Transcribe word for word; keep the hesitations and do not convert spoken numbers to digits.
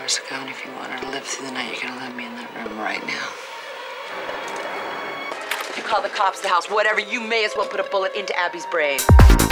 hours ago, and if you want her to live through the night, you're gonna let me in that room right now. If you call the cops, the house, whatever, you may as well put a bullet into Abby's brain.